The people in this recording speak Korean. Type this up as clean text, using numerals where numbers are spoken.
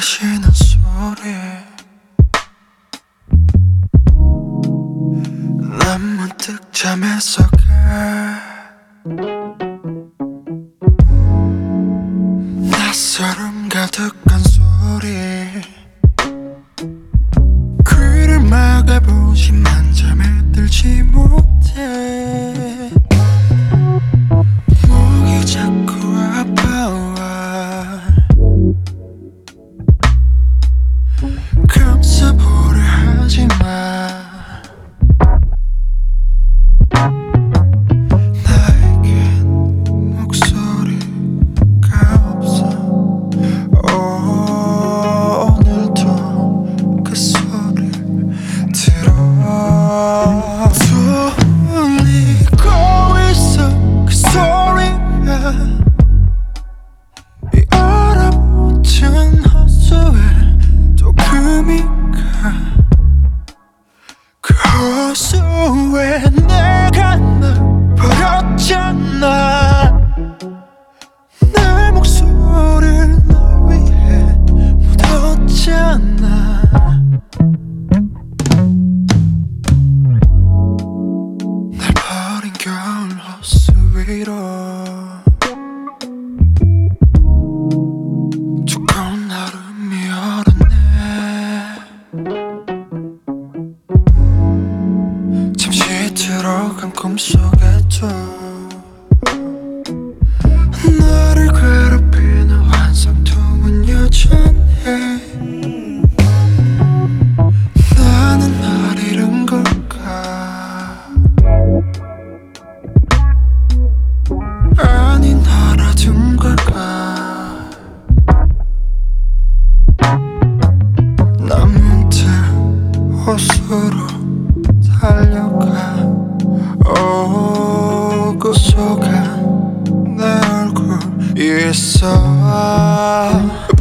마시는 소리 난 문득 잠에서 가 낯설음 가득한 소리 귀를 막아보지만 잠에 들지 못해 목이 자꾸 아파와 감싸보려 하지마 나에겐 목소리가 없어 오늘도 그 소리를 들어 들리고 있어 그 소리가 이 얼어붙은 호수에 또 금이 가 그 호수에 내가 널 버렸잖아 내 목소리를 널 위해 묻었잖아 날 버린 겨울 호수 위로 두꺼운 얼음이 얼었네 잠시 들어간 꿈속에도 나를 괴롭히는 환상통은 여전해 나는 날 잃은 걸까 아니 날 얻은 걸까 난 문득 호수로 달려가 오고 속아 내 얼굴 있어